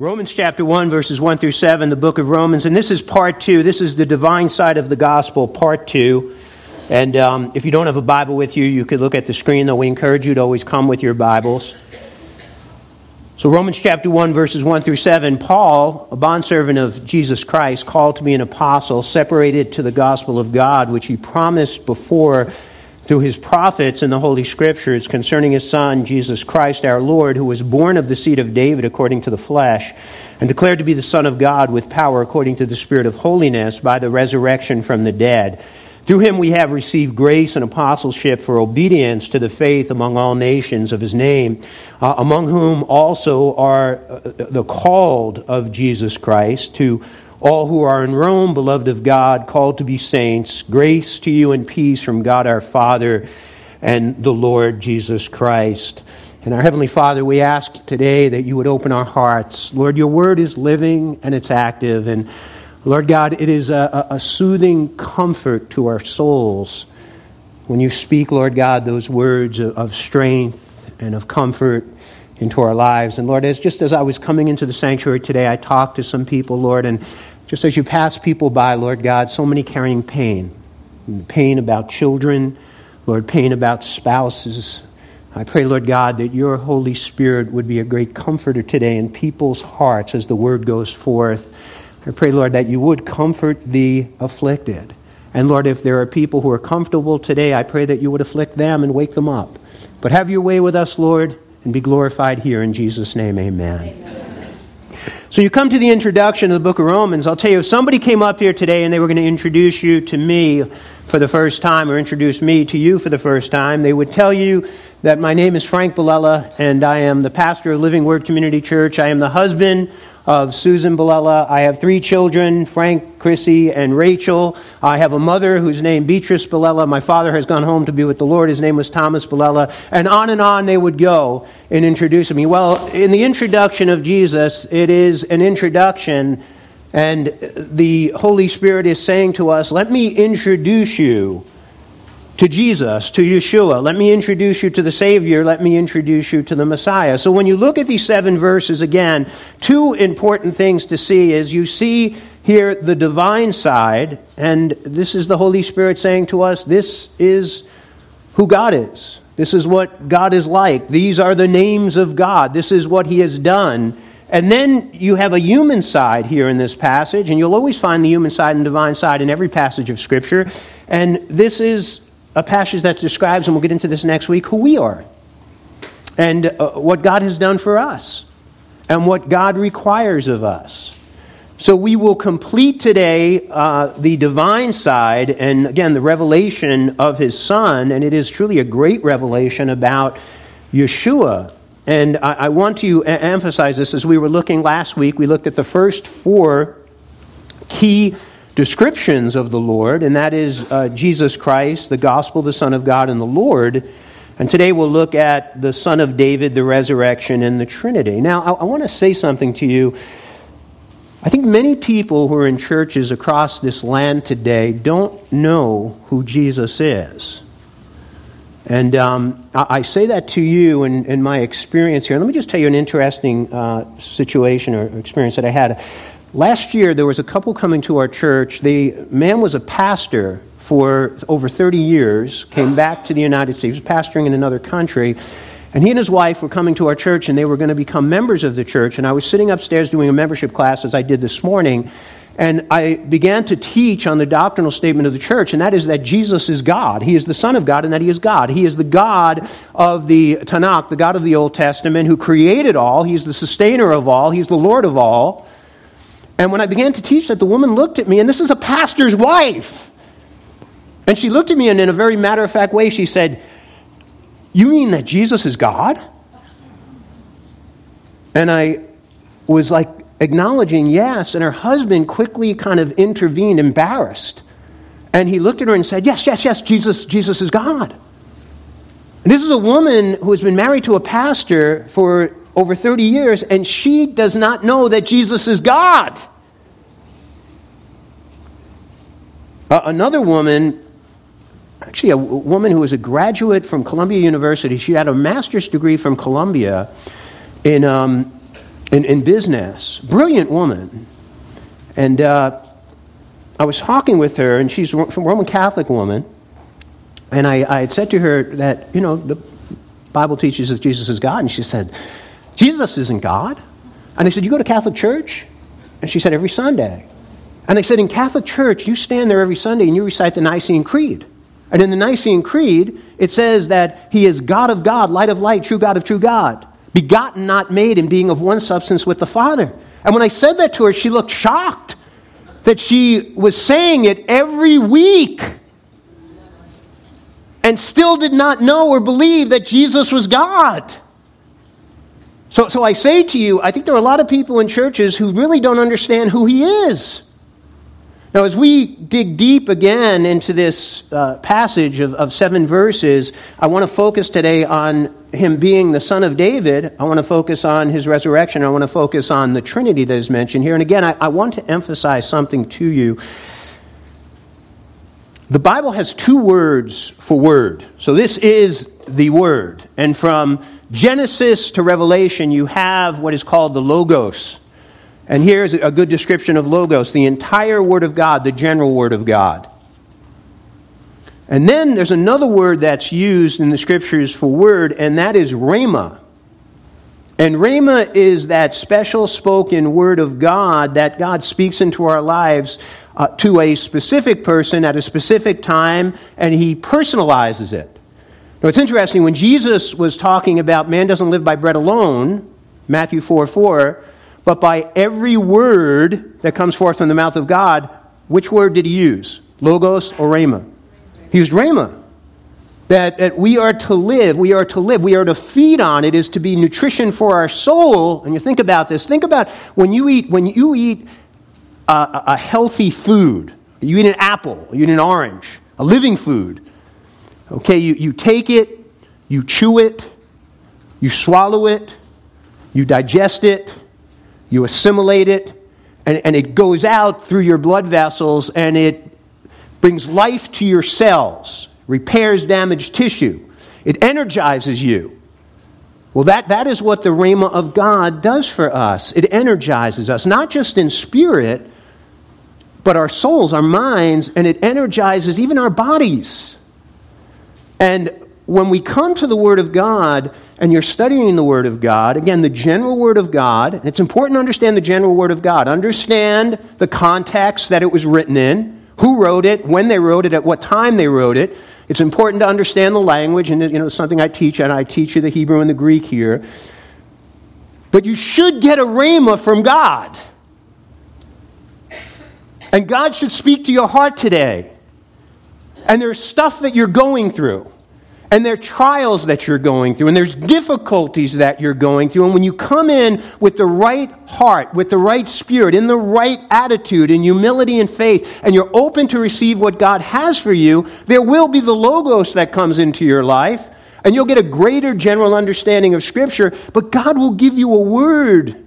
Romans chapter 1, verses 1 through 7, the book of Romans. And this is part 2. This is the divine side of the gospel, part 2. And if you don't have a Bible with you, you could look at the screen, though we encourage you to always come with your Bibles. So Romans chapter 1, verses 1 through 7, Paul, a bondservant of Jesus Christ, called to be an apostle, separated to the gospel of God, which he promised before through his prophets in the Holy Scriptures concerning his Son, Jesus Christ our Lord, who was born of the seed of David according to the flesh, and declared to be the Son of God with power according to the Spirit of holiness by the resurrection from the dead. Through him we have received grace and apostleship for obedience to the faith among all nations of his name, among whom also are the called of Jesus Christ, to all who are in Rome, beloved of God, called to be saints, grace to you and peace from God our Father and the Lord Jesus Christ. And our Heavenly Father, we ask today that you would open our hearts. Lord, your word is living and it's active. And Lord God, it is a soothing comfort to our souls when you speak, Lord God, those words of strength and of comfort into our lives. And Lord, just as I was coming into the sanctuary today, I talked to some people, Lord, and just as you pass people by, Lord God, so many carrying pain. Pain about children, Lord, pain about spouses. I pray, Lord God, that your Holy Spirit would be a great comforter today in people's hearts as the word goes forth. I pray, Lord, that you would comfort the afflicted. And Lord, if there are people who are comfortable today, I pray that you would afflict them and wake them up. But have your way with us, Lord, and be glorified here in Jesus' name, amen. So you come to the introduction of the book of Romans. I'll tell you, if somebody came up here today and they were going to introduce you to me for the first time or introduce me to you for the first time, they would tell you that my name is Frank Bilella and I am the pastor of Living Word Community Church. I am the husband of Susan Bilella. I have 3 children, Frank, Chrissy, and Rachel. I have a mother whose name Beatrice Bilella. My father has gone home to be with the Lord. His name was Thomas Bilella. And on they would go in introducing me. Well, in the introduction of Jesus, it is an introduction, and the Holy Spirit is saying to us, let me introduce you to Jesus, to Yeshua. Let me introduce you to the Savior. Let me introduce you to the Messiah. So when you look at these 7 verses again, 2 important things to see is you see here the divine side, and this is the Holy Spirit saying to us, this is who God is. This is what God is like. These are the names of God. This is what He has done. And then you have a human side here in this passage, and you'll always find the human side and divine side in every passage of Scripture. And this is a passage that describes, and we'll get into this next week, who we are and what God has done for us and what God requires of us. So we will complete today the divine side and, again, the revelation of His Son, and it is truly a great revelation about Yeshua. And I want to emphasize this. As we were looking last week, we looked at the first 4 key descriptions of the Lord, and that is Jesus Christ, the gospel, the Son of God, and the Lord. And today we'll look at the Son of David, the resurrection, and the Trinity. Now, I want to say something to you. I think many people who are in churches across this land today don't know who Jesus is. And I say that to you in my experience here. Let me just tell you an interesting situation or experience that I had. Last year, there was a couple coming to our church. The man was a pastor for over 30 years, came back to the United States, was pastoring in another country, and he and his wife were coming to our church, and they were going to become members of the church. And I was sitting upstairs doing a membership class, as I did this morning, and I began to teach on the doctrinal statement of the church, and that is that Jesus is God. He is the Son of God, and that He is God. He is the God of the Tanakh, the God of the Old Testament, who created all. He's the sustainer of all. He's the Lord of all. And when I began to teach that, the woman looked at me, and this is a pastor's wife. And she looked at me, and in a very matter-of-fact way, she said, "You mean that Jesus is God?" And I was like acknowledging yes, and her husband quickly kind of intervened, embarrassed. And he looked at her and said, yes, Jesus is God. And this is a woman who has been married to a pastor for over 30 years, and she does not know that Jesus is God. Another woman, actually a woman who was a graduate from Columbia University, she had a master's degree from Columbia in in business. Brilliant woman. And I was talking with her, and she's a Roman Catholic woman. And I had said to her that, the Bible teaches that Jesus is God. And she said, Jesus isn't God. And I said, you go to Catholic church? And she said, every Sunday. And I said, in Catholic church, you stand there every Sunday and you recite the Nicene Creed. And in the Nicene Creed, it says that he is God of God, light of light, true God of true God, begotten, not made, and being of one substance with the Father. And when I said that to her, she looked shocked that she was saying it every week and still did not know or believe that Jesus was God. So I say to you, I think there are a lot of people in churches who really don't understand who he is. Now, as we dig deep again into this passage of 7 verses, I want to focus today on him being the Son of David. I want to focus on his resurrection. I want to focus on the Trinity that is mentioned here. And again, I want to emphasize something to you. The Bible has 2 words for word. So this is the Word. And from Genesis to Revelation, you have what is called the Logos. And here's a good description of Logos, the entire Word of God, the general Word of God. And then there's another word that's used in the Scriptures for word, and that is Rhema. And Rhema is that special spoken Word of God that God speaks into our lives to a specific person at a specific time, and he personalizes it. Now, it's interesting, when Jesus was talking about man doesn't live by bread alone, Matthew 4:4, but by every word that comes forth from the mouth of God, which word did he use? Logos or Rhema? He used Rhema. That we are to live, we are to feed on. It is to be nutrition for our soul. And you think about this. Think about when you eat a healthy food. You eat an apple, you eat an orange, a living food. Okay, you take it, you chew it, you swallow it, you digest it, you assimilate it, and it goes out through your blood vessels, and it brings life to your cells, repairs damaged tissue. It energizes you. Well, that is what the Rhema of God does for us. It energizes us, not just in spirit, but our souls, our minds, and it energizes even our bodies. And when we come to the Word of God, and you're studying the Word of God, again, the general Word of God, and it's important to understand the general Word of God. Understand the context that it was written in, who wrote it, when they wrote it, at what time they wrote it. It's important to understand the language, and it's something I teach, and I teach you the Hebrew and the Greek here. But you should get a rhema from God. And God should speak to your heart today. And there's stuff that you're going through. And there are trials that you're going through. And there's difficulties that you're going through. And when you come in with the right heart, with the right spirit, in the right attitude, in humility and faith, and you're open to receive what God has for you, there will be the Logos that comes into your life. And you'll get a greater general understanding of Scripture. But God will give you a word.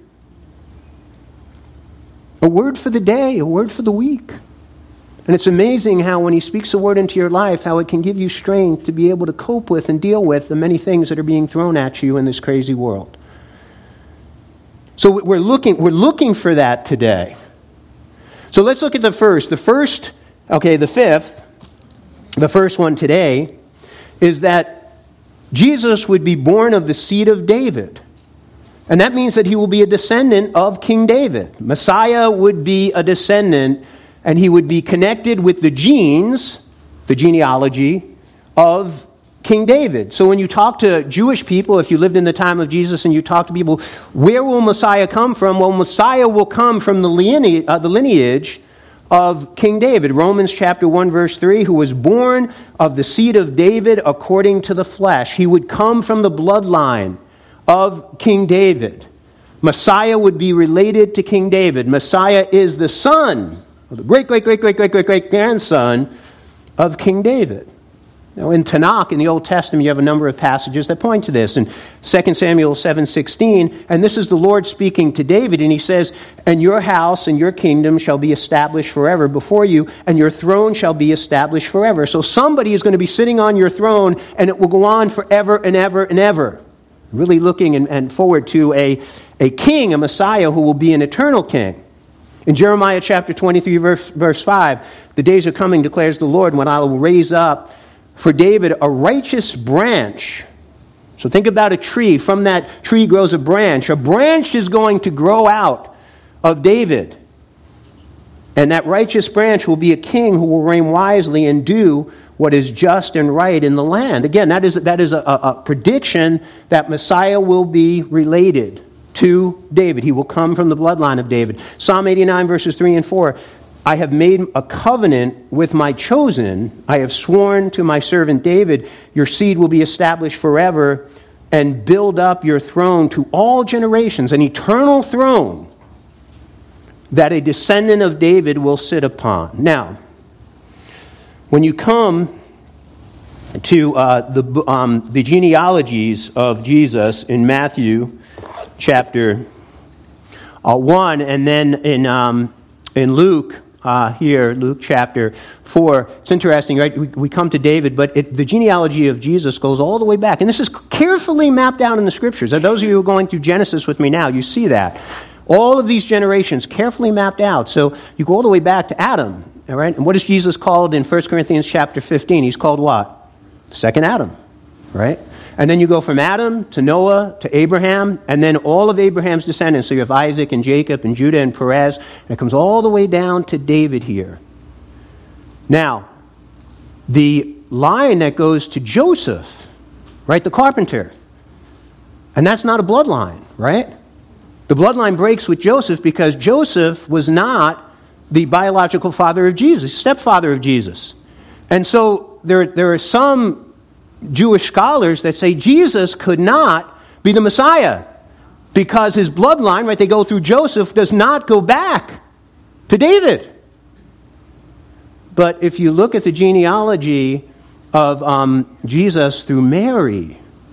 A word for the day, a word for the week. And it's amazing how when he speaks a word into your life, how it can give you strength to be able to cope with and deal with the many things that are being thrown at you in this crazy world. So we're looking for that today. So let's look at the first. The first one today is that Jesus would be born of the seed of David. And that means that he will be a descendant of King David. Messiah would be a descendant, and he would be connected with the genes, the genealogy of King David. So when you talk to Jewish people, if you lived in the time of Jesus and you talk to people, where will Messiah come from? Well, Messiah will come from the lineage of King David. Romans chapter 1, verse 3, who was born of the seed of David according to the flesh. He would come from the bloodline of King David. Messiah would be related to King David. Messiah is the son, the great-great-great-great-great-great-grandson of King David. Now, in Tanakh, in the Old Testament, you have a number of passages that point to this. In 2 Samuel 7:16, and this is the Lord speaking to David, and he says, "And your house and your kingdom shall be established forever before you, and your throne shall be established forever." So somebody is going to be sitting on your throne, and it will go on forever and ever and ever. Really looking and forward to a a king, a Messiah who will be an eternal king. In Jeremiah chapter 23, verse 5, the days are coming, declares the Lord, when I will raise up for David a righteous branch. So think about a tree. From that tree grows a branch. A branch is going to grow out of David. And that righteous branch will be a king who will reign wisely and do what is just and right in the land. Again, that is a prediction that Messiah will be related to David. He will come from the bloodline of David. Psalm 89, verses 3 and 4. I have made a covenant with my chosen. I have sworn to my servant David, your seed will be established forever and build up your throne to all generations, an eternal throne that a descendant of David will sit upon. Now, when you come to the genealogies of Jesus in Matthew chapter 1, and then in Luke, Luke chapter 4, it's interesting, right? We come to David, but the genealogy of Jesus goes all the way back. And this is carefully mapped out in the Scriptures. And those of you who are going through Genesis with me now, you see that. All of these generations carefully mapped out. So you go all the way back to Adam, all right? And what is Jesus called in 1 Corinthians chapter 15? He's called what? Second Adam, right? And then you go from Adam to Noah to Abraham, and then all of Abraham's descendants. So you have Isaac and Jacob and Judah and Perez, and it comes all the way down to David here. Now, the line that goes to Joseph, right, the carpenter, and that's not a bloodline, right? The bloodline breaks with Joseph because Joseph was not the biological father of Jesus, stepfather of Jesus. And so there are some Jewish scholars that say Jesus could not be the Messiah because his bloodline, right, they go through Joseph, does not go back to David. But if you look at the genealogy of Jesus through Mary,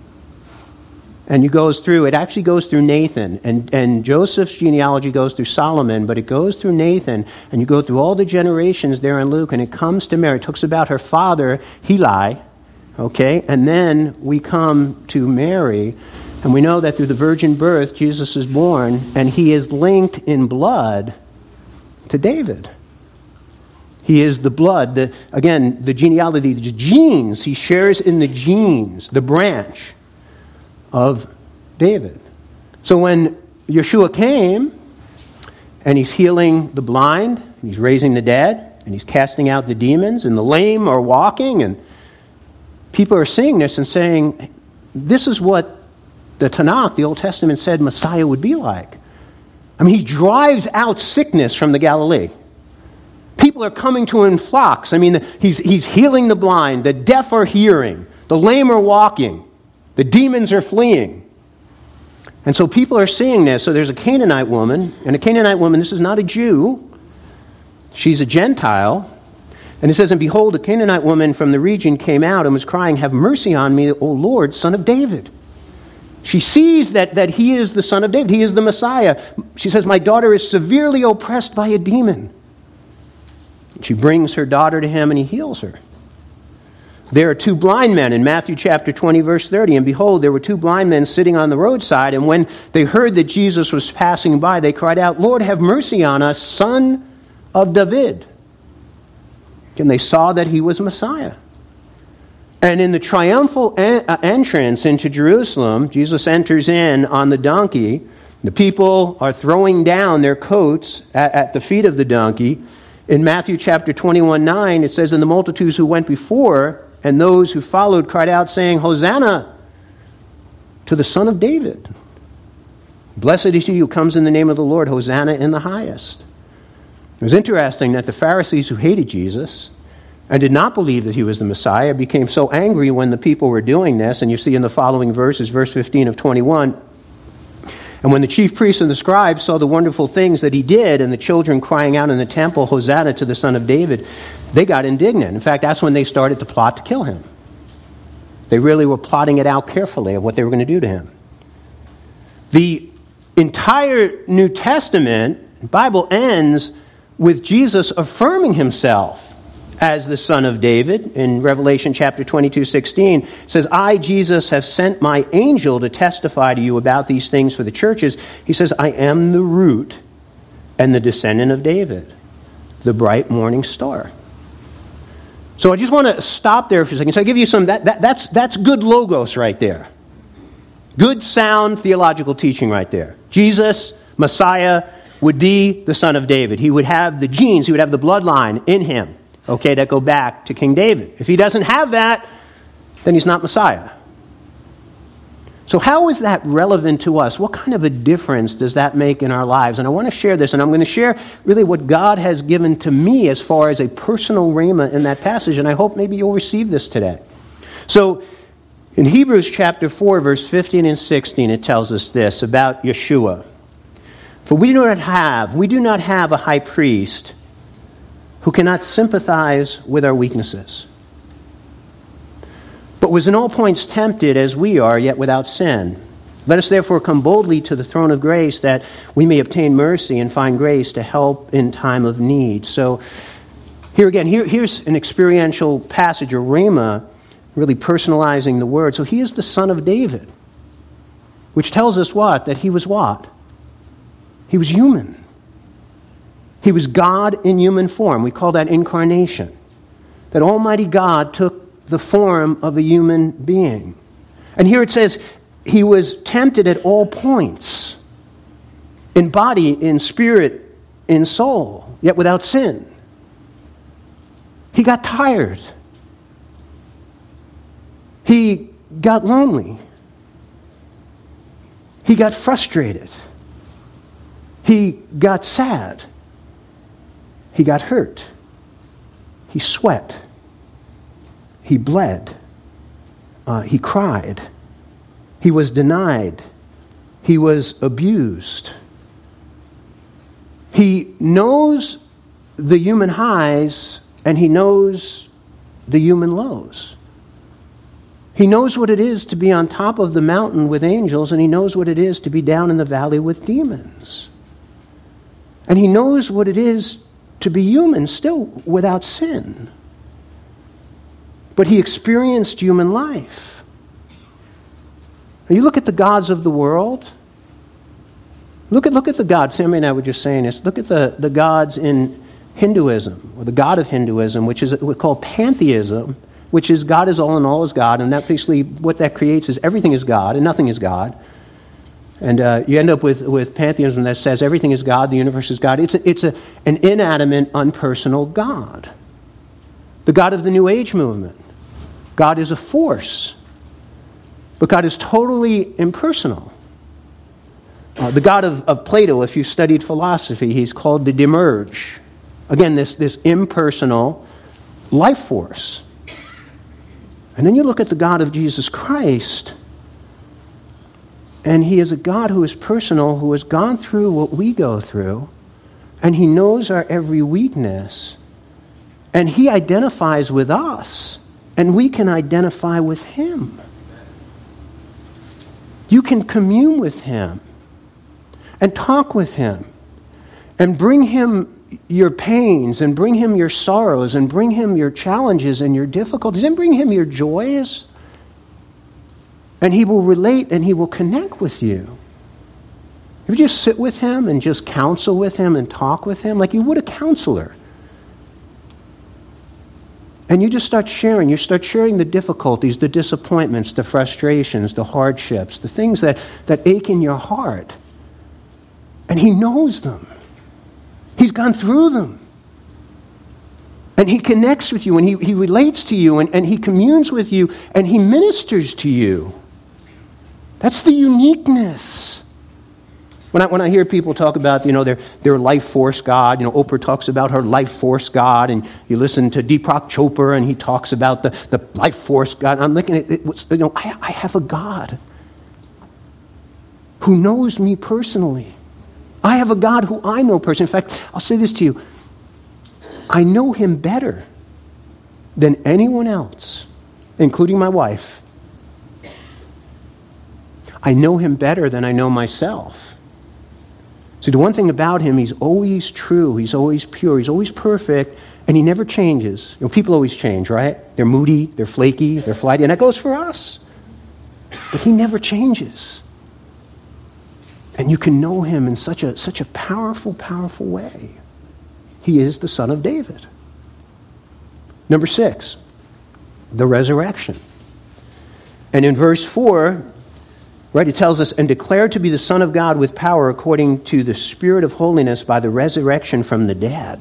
and it actually goes through Nathan, and Joseph's genealogy goes through Solomon, but it goes through Nathan, and you go through all the generations there in Luke, and it comes to Mary. It talks about her father, Heli, okay? And then we come to Mary, and we know that through the virgin birth, Jesus is born, and he is linked in blood to David. He is the blood, the genealogy, the genes, he shares in the genes, the branch of David. So when Yeshua came, and he's healing the blind, and he's raising the dead, and he's casting out the demons, and the lame are walking, and people are seeing this and saying, this is what the Tanakh, the Old Testament, said Messiah would be like. I mean, he drives out sickness from the Galilee. People are coming to him in flocks. I mean, he's healing the blind, the deaf are hearing, the lame are walking, the demons are fleeing. And so people are seeing this. So there's a Canaanite woman, and a Canaanite woman, this is not a Jew, she's a Gentile. And it says, and behold, a Canaanite woman from the region came out and was crying, have mercy on me, O Lord, Son of David. She sees that he is the Son of David. He is the Messiah. She says, my daughter is severely oppressed by a demon. She brings her daughter to him and he heals her. There are two blind men in Matthew chapter 20, verse 30. And behold, there were two blind men sitting on the roadside. And when they heard that Jesus was passing by, they cried out, Lord, have mercy on us, Son of David. And they saw that he was Messiah. And in the triumphal entrance into Jerusalem, Jesus enters in on the donkey. The people are throwing down their coats at the feet of the donkey. In Matthew chapter 21:9, it says, and the multitudes who went before and those who followed cried out, saying, Hosanna to the Son of David. Blessed is he who comes in the name of the Lord, Hosanna in the highest. It was interesting that the Pharisees who hated Jesus and did not believe that he was the Messiah became so angry when the people were doing this, and you see in the following verses, verse 15 of 21, and when the chief priests and the scribes saw the wonderful things that he did, and the children crying out in the temple, Hosanna to the Son of David, they got indignant. In fact, that's when they started to plot to kill him. They really were plotting it out carefully of what they were going to do to him. The entire New Testament Bible ends with Jesus affirming himself as the Son of David. In Revelation chapter 22:16, it says, I, Jesus, have sent my angel to testify to you about these things for the churches. He says, I am the root and the descendant of David, the bright morning star. So I just want to stop there for a second. So I give you some, that's good logos right there. Good sound theological teaching right there. Jesus, Messiah, would be the Son of David. He would have the genes, he would have the bloodline in him, okay, that go back to King David. If he doesn't have that, then he's not Messiah. So how is that relevant to us? What kind of a difference does that make in our lives? And I want to share this, and I'm going to share really what God has given to me as far as a personal rhema in that passage, and I hope maybe you'll receive this today. So in Hebrews chapter 4, verse 15 and 16, it tells us this about Yeshua. For we do not have a high priest who cannot sympathize with our weaknesses, but was in all points tempted as we are, yet without sin. Let us therefore come boldly to the throne of grace, that we may obtain mercy and find grace to help in time of need. So here again, here's an experiential passage, or rhema, really personalizing the word. So he is the Son of David, which tells us what? That he was what? He was human. He was God in human form. We call that incarnation. That Almighty God took the form of a human being. And here it says, he was tempted at all points, in body, in spirit, in soul, yet without sin. He got tired. He got lonely. He got frustrated. He got sad. He got hurt. He sweat. He bled. He cried. He was denied. He was abused. He knows the human highs and he knows the human lows. He knows what it is to be on top of the mountain with angels, and he knows what it is to be down in the valley with demons. And he knows what it is to be human still without sin. But he experienced human life. When you look at the gods of the world, look at the gods. Sammy and I were just saying this. Look at the gods in Hinduism, or the god of Hinduism, which is what we call pantheism, which is God is all and all is God. And that basically, what that creates is everything is God and nothing is God. And you end up with pantheism that says everything is God, the universe is God. It's an inanimate, unpersonal God. The God of the New Age movement. God is a force. But God is totally impersonal. The God of Plato, if you studied philosophy, he's called the Demiurge. Again, this impersonal life force. And then you look at the God of Jesus Christ, and he is a God who is personal, who has gone through what we go through, and he knows our every weakness, and he identifies with us, and we can identify with him. You can commune with him and talk with him and bring him your pains and bring him your sorrows and bring him your challenges and your difficulties and bring him your joys. And he will relate and he will connect with you. If you just sit with him and just counsel with him and talk with him like you would a counselor. And you just start sharing. You start sharing the difficulties, the disappointments, the frustrations, the hardships, the things that ache in your heart. And he knows them. He's gone through them. And he connects with you, and he relates to you, and he communes with you, and he ministers to you. That's the uniqueness. When I hear people talk about, their life force God, Oprah talks about her life force God, and you listen to Deepak Chopra, and he talks about the life force God. I'm looking at it, I have a God who knows me personally. I have a God who I know personally. In fact, I'll say this to you. I know him better than anyone else, including my wife. I know him better than I know myself. See, the one thing about him, he's always true, he's always pure, he's always perfect, And he never changes. People always change, right? They're moody, they're flaky, they're flighty, and that goes for us. But he never changes. And you can know him in such a powerful, powerful way. He is the Son of David. Number 6, the resurrection. And in verse 4, right, it tells us, and declared to be the Son of God with power according to the Spirit of holiness by the resurrection from the dead.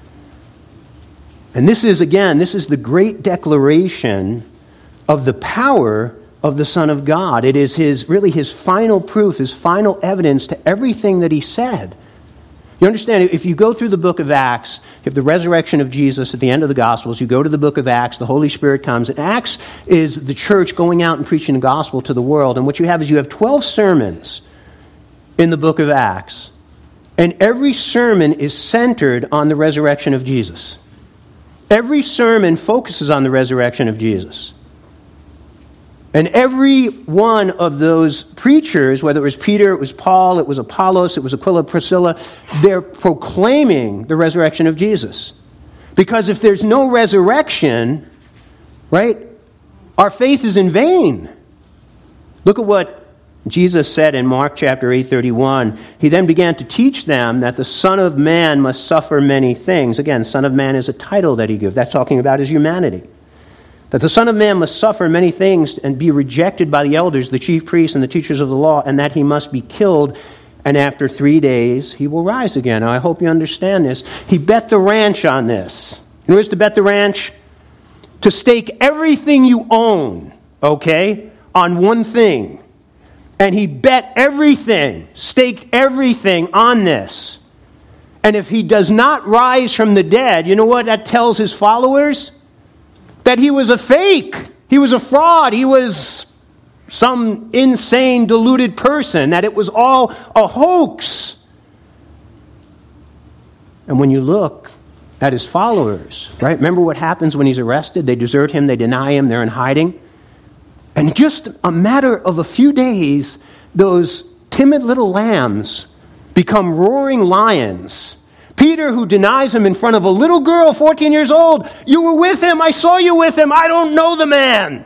And this is the great declaration of the power of the Son of God. It is his final proof, his final evidence to everything that he said. You understand, if you go through the book of Acts, you have the resurrection of Jesus at the end of the Gospels, you go to the book of Acts, the Holy Spirit comes, and Acts is the church going out and preaching the gospel to the world. And what you have is you have 12 sermons in the book of Acts, and every sermon is centered on the resurrection of Jesus. Every sermon focuses on the resurrection of Jesus. And every one of those preachers, whether it was Peter, it was Paul, it was Apollos, it was Aquila, Priscilla, they're proclaiming the resurrection of Jesus. Because if there's no resurrection, right, our faith is in vain. Look at what Jesus said in Mark chapter 8:31. He then began to teach them that the Son of Man must suffer many things. Again, Son of Man is a title that he gives. That's talking about his humanity. That the Son of Man must suffer many things and be rejected by the elders, the chief priests, and the teachers of the law, and that he must be killed, and after 3 days he will rise again. Now, I hope you understand this. He bet the ranch on this. You know what's to bet the ranch? To stake everything you own, okay, on one thing. And he bet everything, staked everything on this. And if he does not rise from the dead, you know what that tells his followers? That he was a fake. He was a fraud. He was some insane, deluded person. That it was all a hoax. And when you look at his followers, right? Remember what happens when he's arrested? They desert him. They deny him. They're in hiding. And just a matter of a few days, those timid little lambs become roaring lions. Peter, who denies him in front of a little girl, 14 years old, you were with him, I saw you with him, I don't know the man.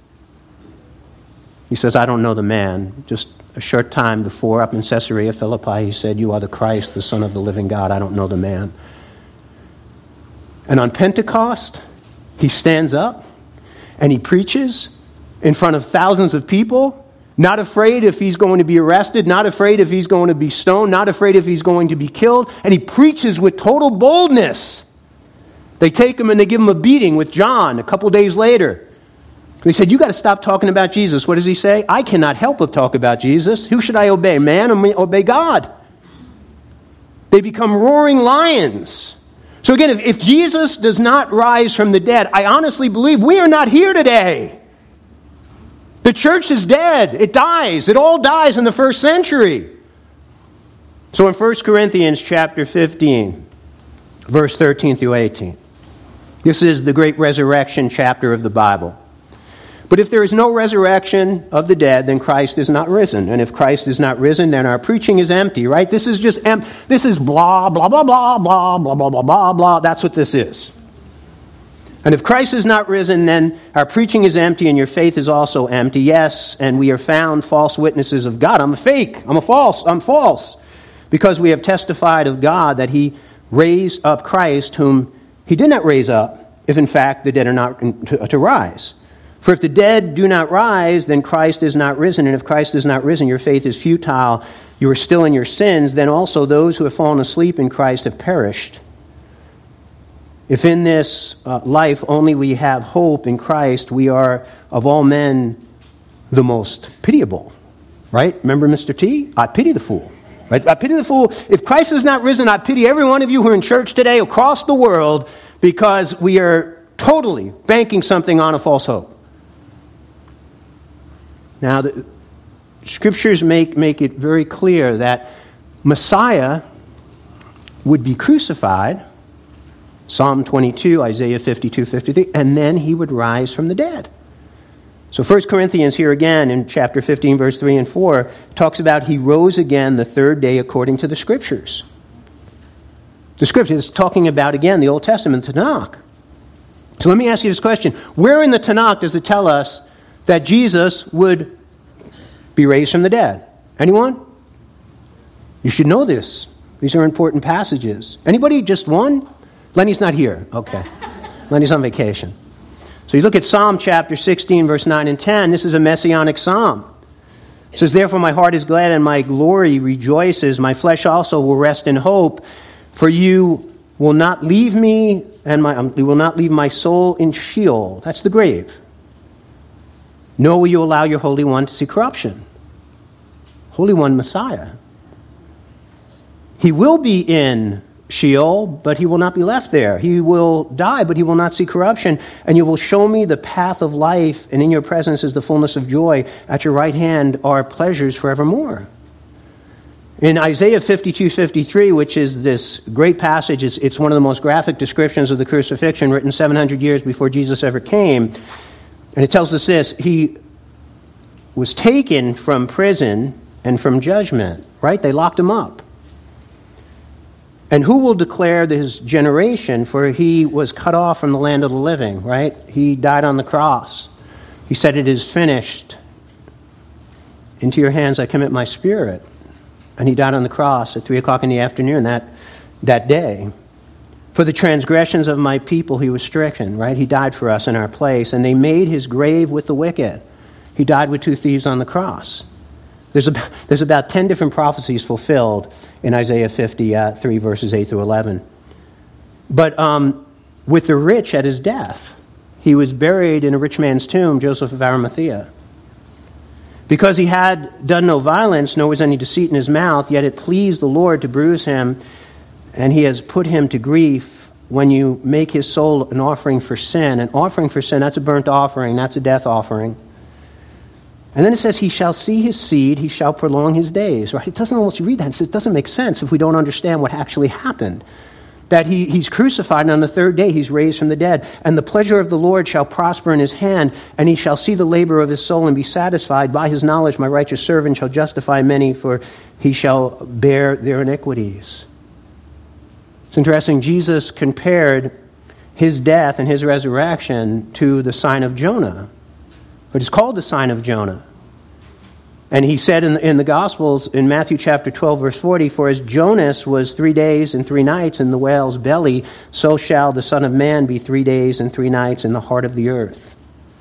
He says, I don't know the man. Just a short time before, up in Caesarea Philippi, he said, you are the Christ, the Son of the living God, I don't know the man. And on Pentecost, he stands up and he preaches in front of thousands of people, not afraid if he's going to be arrested, not afraid if he's going to be stoned, not afraid if he's going to be killed, and he preaches with total boldness. They take him and they give him a beating with John a couple days later. He said, you got to stop talking about Jesus. What does he say? I cannot help but talk about Jesus. Who should I obey, man or obey God? They become roaring lions. So again, if Jesus does not rise from the dead, I honestly believe we are not here today. The church is dead. It dies. It all dies in the first century. So in 1 Corinthians chapter 15, verse 13 through 18, this is the great resurrection chapter of the Bible. But if there is no resurrection of the dead, then Christ is not risen. And if Christ is not risen, then our preaching is empty, right? This is just this is blah, blah, blah, blah, blah, blah, blah, blah, blah, blah. That's what this is. And if Christ is not risen, then our preaching is empty and your faith is also empty. Yes, and we are found false witnesses of God. I'm a fake. I'm false. Because we have testified of God that he raised up Christ, whom he did not raise up, if in fact the dead are not to rise. For if the dead do not rise, then Christ is not risen. And if Christ is not risen, your faith is futile. You are still in your sins. Then also those who have fallen asleep in Christ have perished. If in this life only we have hope in Christ, we are of all men the most pitiable. Right? Remember Mr. T? I pity the fool. Right? I pity the fool. If Christ is not risen, I pity every one of you who are in church today across the world because we are totally banking something on a false hope. Now, the scriptures make it very clear that Messiah would be crucified, Psalm 22, Isaiah 52, 53, and then he would rise from the dead. So 1 Corinthians here again in chapter 15, verse 3 and 4, talks about he rose again the third day according to the scriptures. The Scripture is talking about, again, the Old Testament, the Tanakh. So let me ask you this question. Where in the Tanakh does it tell us that Jesus would be raised from the dead? Anyone? You should know this. These are important passages. Anybody? Just one? Lenny's not here. Okay. Lenny's on vacation. So you look at Psalm chapter 16, verse 9 and 10. This is a messianic psalm. It says, "Therefore my heart is glad and my glory rejoices. My flesh also will rest in hope. For you will not leave me, and you will not leave my soul in Sheol." That's the grave. "Nor will you allow your Holy One to see corruption." Holy One, Messiah. He will be in Sheol, but he will not be left there. He will die, but he will not see corruption. "And you will show me the path of life, and in your presence is the fullness of joy. At your right hand are pleasures forevermore." In Isaiah 52:53, which is this great passage, it's one of the most graphic descriptions of the crucifixion, written 700 years before Jesus ever came. And it tells us this: He was taken from prison and from judgment, right? They locked him up. "And who will declare his generation? For he was cut off from the land of the living," right? He died on the cross. He said, "It is finished. Into your hands I commit my spirit." And he died on the cross at 3 o'clock in the afternoon that day. "For the transgressions of my people he was stricken," right? He died for us in our place. "And they made his grave with the wicked." He died with 2 thieves on the cross. There's about 10 different prophecies fulfilled in Isaiah 53, verses 8 through 11. But with the rich at his death, he was buried in a rich man's tomb, Joseph of Arimathea. "Because he had done no violence, nor was any deceit in his mouth, yet it pleased the Lord to bruise him, and he has put him to grief. When you make his soul an offering for sin," an offering for sin, that's a burnt offering, that's a death offering. And then it says, "He shall see his seed, he shall prolong his days," right? It doesn't almost, you read that, and it doesn't make sense if we don't understand what actually happened. That he's crucified, and on the third day he's raised from the dead. "And the pleasure of the Lord shall prosper in his hand, and he shall see the labor of his soul and be satisfied. By his knowledge my righteous servant shall justify many, for he shall bear their iniquities." It's interesting, Jesus compared his death and his resurrection to the sign of Jonah. It is called the sign of Jonah. And he said in the Gospels, in Matthew chapter 12, verse 40, "For as Jonas was 3 days and 3 nights in the whale's belly, so shall the Son of Man be 3 days and 3 nights in the heart of the earth."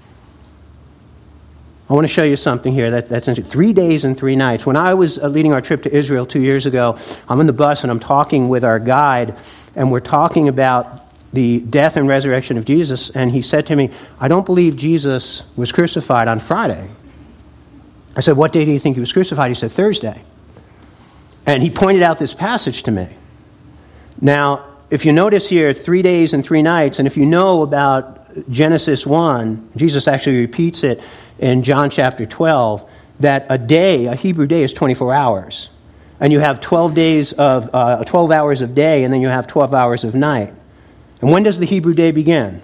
I want to show you something here that's interesting. 3 days and 3 nights. When I was leading our trip to Israel 2 years ago, I'm in the bus and I'm talking with our guide, and we're talking about the death and resurrection of Jesus, and he said to me, "I don't believe Jesus was crucified on Friday." I said, "What day do you think he was crucified?" He said, "Thursday." And he pointed out this passage to me. Now, if you notice here, 3 days and 3 nights, and if you know about Genesis 1, Jesus actually repeats it in John chapter 12, that a Hebrew day is 24 hours. And you have 12 hours of day, and then you have 12 hours of night. And when does the Hebrew day begin?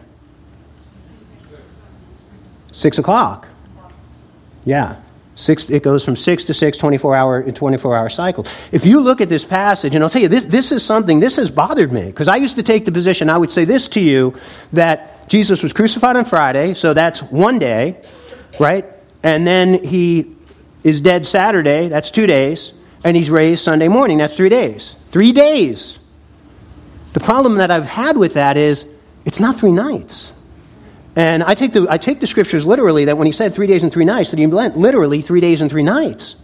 6 o'clock. Yeah. It goes from 6 to 6, 24-hour cycle. If you look at this passage, and I'll tell you, this is something, this has bothered me, because I used to take the position, I would say this to you, that Jesus was crucified on Friday, so that's one day, right? And then he is dead Saturday, that's 2 days, and he's raised Sunday morning, that's 3 days. 3 days. The problem that I've had with that is, it's not 3 nights. And I take the scriptures literally, that when he said 3 days and 3 nights, that he meant literally 3 days and 3 nights.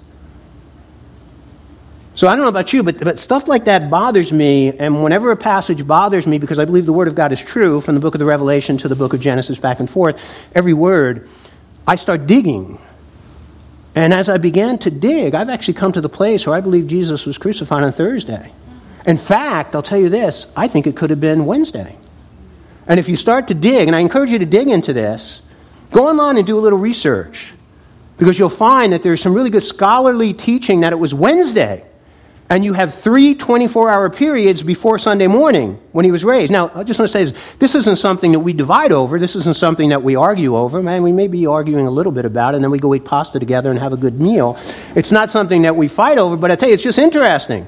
So I don't know about you, but stuff like that bothers me, and whenever a passage bothers me, because I believe the Word of God is true, from the book of the Revelation to the book of Genesis, back and forth, every word, I start digging. And as I began to dig, I've actually come to the place where I believe Jesus was crucified on Thursday. In fact, I'll tell you this, I think it could have been Wednesday. And if you start to dig, and I encourage you to dig into this, go online and do a little research, because you'll find that there's some really good scholarly teaching that it was Wednesday, and you have 3 24-hour periods before Sunday morning when he was raised. Now, I just want to say this isn't something that we divide over. This isn't something that we argue over. Man, we may be arguing a little bit about it, and then we go eat pasta together and have a good meal. It's not something that we fight over, but I tell you, it's just interesting.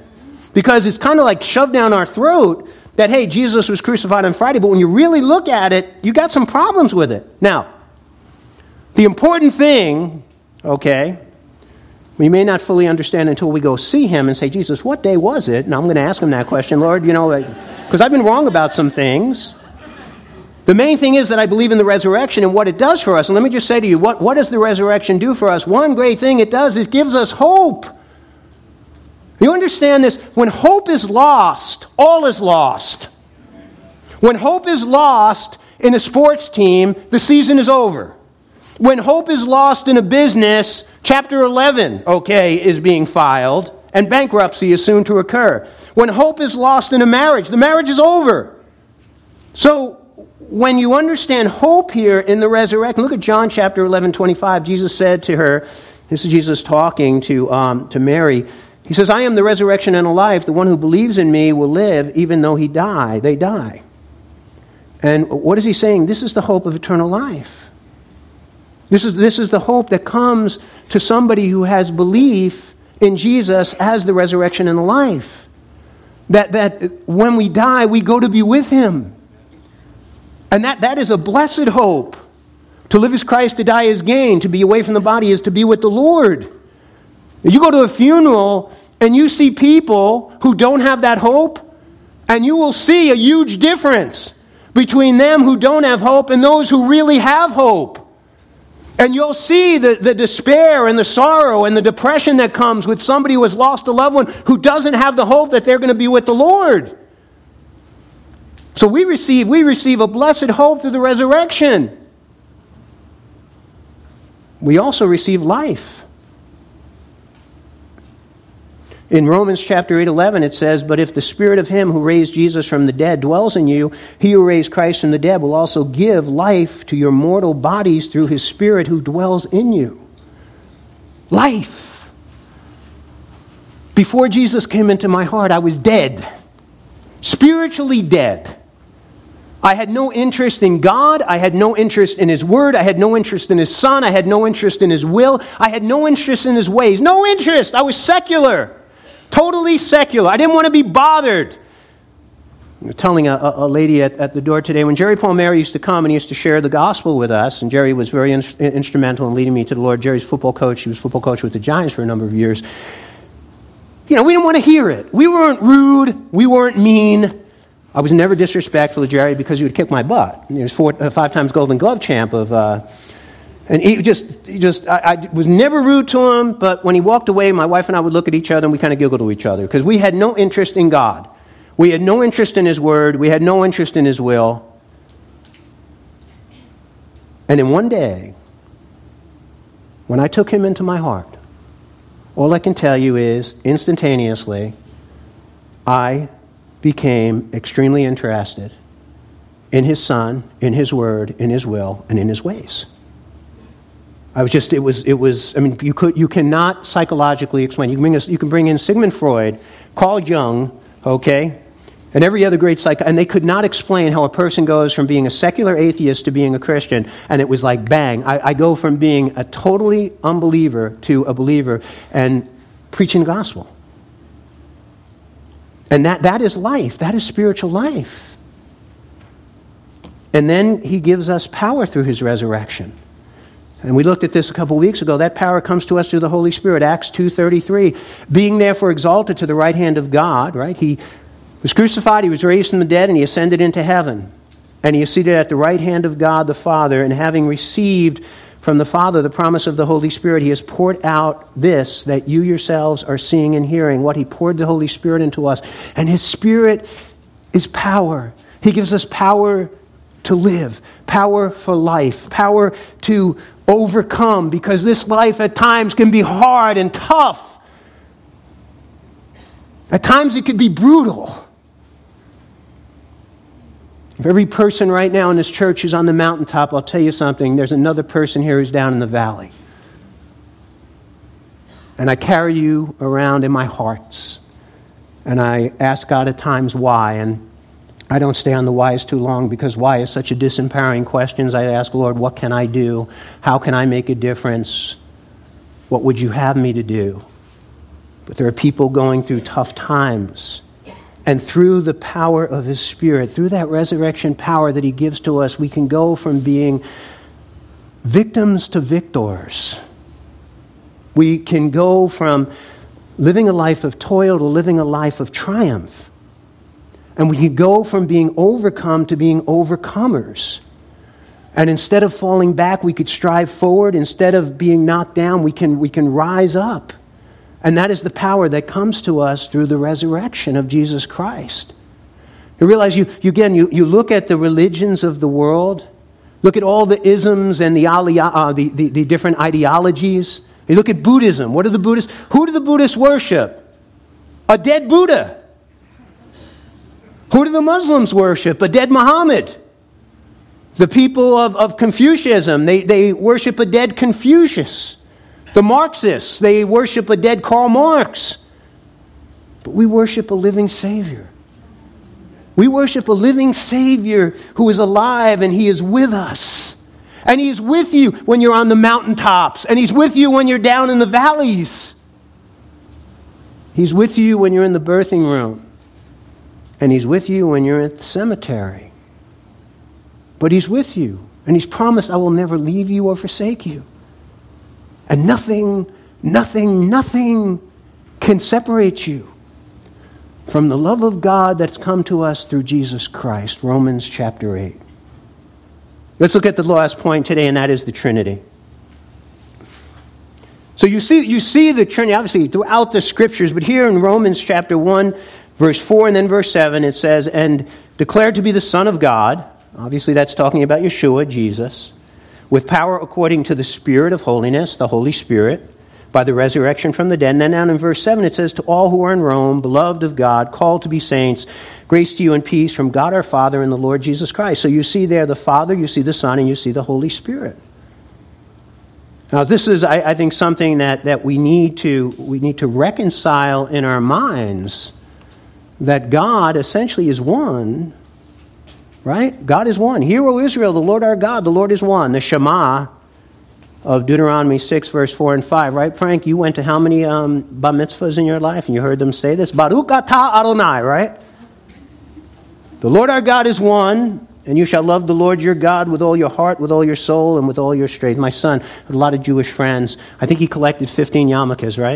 Because it's kind of like shoved down our throat that, hey, Jesus was crucified on Friday, but when you really look at it, you got some problems with it. Now, the important thing, okay, we may not fully understand until we go see him and say, Jesus, what day was it? And I'm going to ask him that question, Lord, because I've been wrong about some things. The main thing is that I believe in the resurrection and what it does for us. And let me just say to you, what does the resurrection do for us? One great thing it does is it gives us hope. You understand this? When hope is lost, all is lost. When hope is lost in a sports team, the season is over. When hope is lost in a business, Chapter 11, is being filed, and bankruptcy is soon to occur. When hope is lost in a marriage, the marriage is over. So, when you understand hope here in the resurrection, look at John chapter 11, 25. Jesus said to her, this is Jesus talking to Mary, he says, I am the resurrection and the life. The one who believes in me will live even though they die. And what is he saying? This is the hope of eternal life. This is the hope that comes to somebody who has belief in Jesus as the resurrection and the life. That when we die, we go to be with him. And that is a blessed hope. To live is Christ, to die is gain. To be away from the body is to be with the Lord. You go to a funeral and you see people who don't have that hope, and you will see a huge difference between them who don't have hope and those who really have hope. And you'll see the despair and the sorrow and the depression that comes with somebody who has lost a loved one who doesn't have the hope that they're going to be with the Lord. So we receive a blessed hope through the resurrection. We also receive life. In Romans chapter 8:11 it says, but if the spirit of him who raised Jesus from the dead dwells in you, he who raised Christ from the dead will also give life to your mortal bodies through his spirit who dwells in you. Life. Before Jesus came into my heart, I was dead. Spiritually dead. I had no interest in God. I had no interest in his word. I had no interest in his son. I had no interest in his will. I had no interest in his ways. No interest. I was secular. Totally secular. I didn't want to be bothered. I was telling a lady at the door today, when Jerry Palmieri used to come and he used to share the gospel with us, and Jerry was very instrumental in leading me to the Lord. Jerry's football coach. He was football coach with the Giants for a number of years. We didn't want to hear it. We weren't rude. We weren't mean. I was never disrespectful to Jerry because he would kick my butt. He was 5 times Golden Glove champ and I was never rude to him, but when he walked away, my wife and I would look at each other and we kind of giggled to each other because we had no interest in God. We had no interest in his word. We had no interest in his will. And in one day, when I took him into my heart, all I can tell you is, instantaneously, I became extremely interested in his son, in his word, in his will, and in his ways. You cannot psychologically explain. You can bring in Sigmund Freud, Carl Jung, and every other great and they could not explain how a person goes from being a secular atheist to being a Christian, and it was like bang. I go from being a totally unbeliever to a believer and preaching the gospel. And that is life. That is spiritual life. And then he gives us power through his resurrection. And we looked at this a couple weeks ago. That power comes to us through the Holy Spirit. Acts 2:33. Being therefore exalted to the right hand of God, right? He was crucified, he was raised from the dead, and he ascended into heaven. And he is seated at the right hand of God the Father, and having received from the Father the promise of the Holy Spirit, he has poured out this that you yourselves are seeing and hearing, what he poured the Holy Spirit into us. And his Spirit is power. He gives us power to live, power for life, power to overcome, because this life at times can be hard and tough. At times it could be brutal. If every person right now in this church is on the mountaintop, I'll tell you something, there's another person here who's down in the valley. And I carry you around in my hearts. And I ask God at times why, and I don't stay on the whys too long because why is such a disempowering question. I ask, Lord, what can I do? How can I make a difference? What would you have me to do? But there are people going through tough times. And through the power of His Spirit, through that resurrection power that He gives to us, we can go from being victims to victors. We can go from living a life of toil to living a life of triumph. And we can go from being overcome to being overcomers. And instead of falling back, we could strive forward. Instead of being knocked down, we can rise up. And that is the power that comes to us through the resurrection of Jesus Christ. You realize, you look at the religions of the world, look at all the isms and the different ideologies. You look at Buddhism. What do the Buddhists? Who do the Buddhists worship? A dead Buddha. Who do the Muslims worship? A dead Muhammad. The people of Confucianism, they worship a dead Confucius. The Marxists, they worship a dead Karl Marx. But we worship a living Savior. We worship a living Savior who is alive and He is with us. And He is with you when you're on the mountaintops. And He's with you when you're down in the valleys. He's with you when you're in the birthing room. And He's with you when you're at the cemetery. But He's with you. And He's promised, I will never leave you or forsake you. And nothing can separate you from the love of God that's come to us through Jesus Christ. Romans chapter 8. Let's look at the last point today, and that is the Trinity. So you see the Trinity, obviously, throughout the Scriptures, but here in Romans chapter 1, verse 4 and then verse 7, it says, and declared to be the Son of God. Obviously, that's talking about Yeshua, Jesus, with power according to the Spirit of holiness, the Holy Spirit, by the resurrection from the dead. And then down in verse 7 it says, to all who are in Rome, beloved of God, called to be saints, grace to you and peace from God our Father and the Lord Jesus Christ. So you see there the Father, you see the Son, and you see the Holy Spirit. Now this is, I think, something that we need to reconcile in our minds, that God essentially is one. Right? God is one. Hear, O Israel, the Lord our God, the Lord is one. The Shema of Deuteronomy 6, verse 4 and 5. Right, Frank? You went to how many bar mitzvahs in your life, and you heard them say this? Baruch atah Adonai, right? The Lord our God is one, and you shall love the Lord your God with all your heart, with all your soul, and with all your strength. My son had a lot of Jewish friends. I think he collected 15 yarmulkes, right?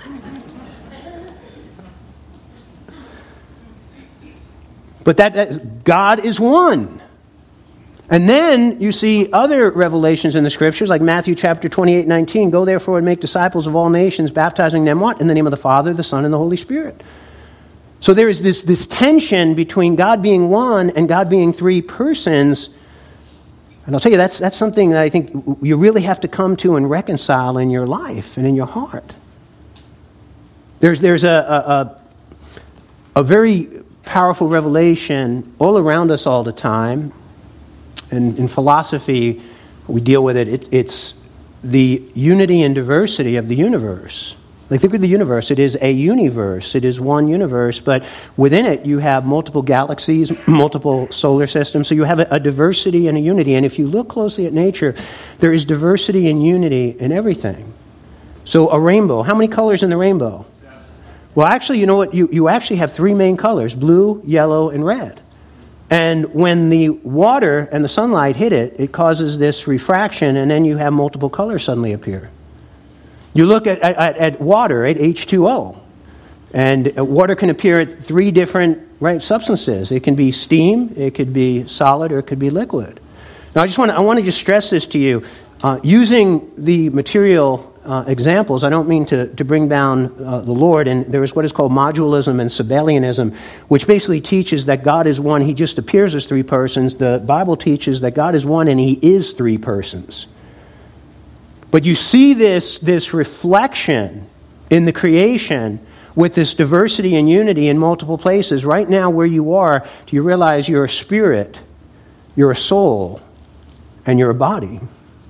But that God is one. And then you see other revelations in the Scriptures, like Matthew chapter 28:19. Go therefore and make disciples of all nations, baptizing them what? In the name of the Father, the Son, and the Holy Spirit. So there is this tension between God being one and God being three persons. And I'll tell you, that's something that I think you really have to come to and reconcile in your life and in your heart. There's a very powerful revelation all around us all the time. And in philosophy, we deal with it. It's the unity and diversity of the universe. Like, think of the universe. It is a universe. It is one universe. But within it, you have multiple galaxies, multiple solar systems. So you have a diversity and a unity. And if you look closely at nature, there is diversity and unity in everything. So a rainbow. How many colors in the rainbow? Well, actually, you know what? You actually have three main colors: blue, yellow, and red. And when the water and the sunlight hit it, it causes this refraction, and then you have multiple colors suddenly appear. You look at water, at H2O, and water can appear at three different substances. It can be steam, it could be solid, or it could be liquid. Now, I want to just stress this to you. Using the material examples, I don't mean to bring down the Lord, and there is what is called modalism and Sabellianism, which basically teaches that God is one. He just appears as three persons. The Bible teaches that God is one and He is three persons. But you see this reflection in the creation with this diversity and unity in multiple places. Right now where you are, do you realize you're a spirit, you're a soul, and you're a body?